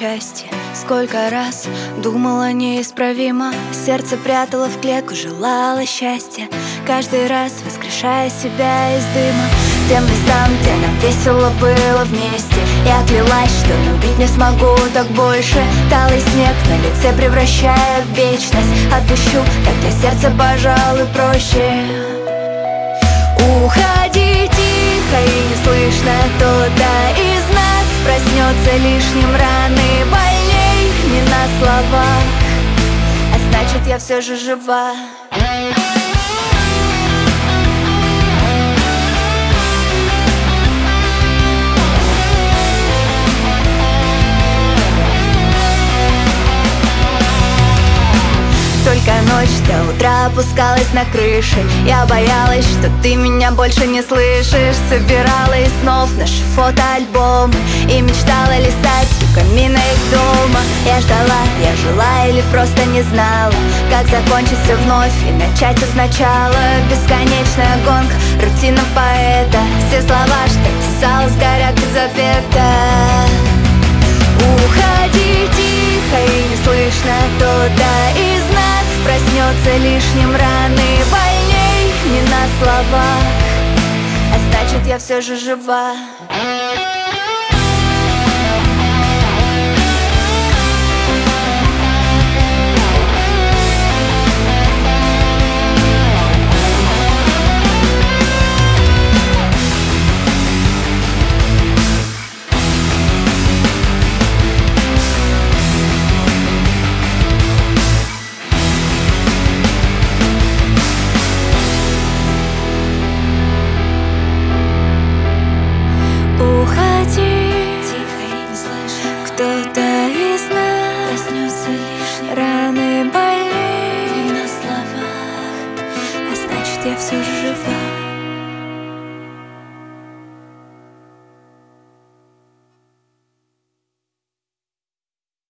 части. Сколько раз думала неисправимо, сердце прятало в клетку, желала счастья. Каждый раз воскрешая себя из дыма, тем местам, где нам весело было вместе. Я клялась, что любить не смогу так больше. Талый снег на лице превращая в вечность. Отпущу, так для сердца, пожалуй, проще. Уходи тихо и не слышно, кто-то из нас проснется лишним, раны больней не на словах, а значит, я все же жива. Только ночь до утра опускалась на крыши. Я боялась, что ты меня больше не слышишь. Собирала из снов наши фотоальбомы и мечтала листать у камина их дома. Я ждала, я жила или просто не знала, как закончится вновь и начать все сначала. Бесконечная гонка, рутина поэта. Все слова, что писала, сгорят без ответа. Уходи тихо и не слышно, кто-то из нас проснется лишним, раны больней не на словах, а значит, я все же жива. Кто-то из нас проснется лишним, раны больней не на словах, а значит, я все же жива.